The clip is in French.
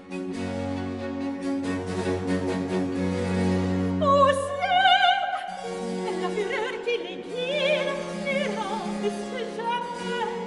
Au ciel, la fureur qui les guide, les rend plus que jamais.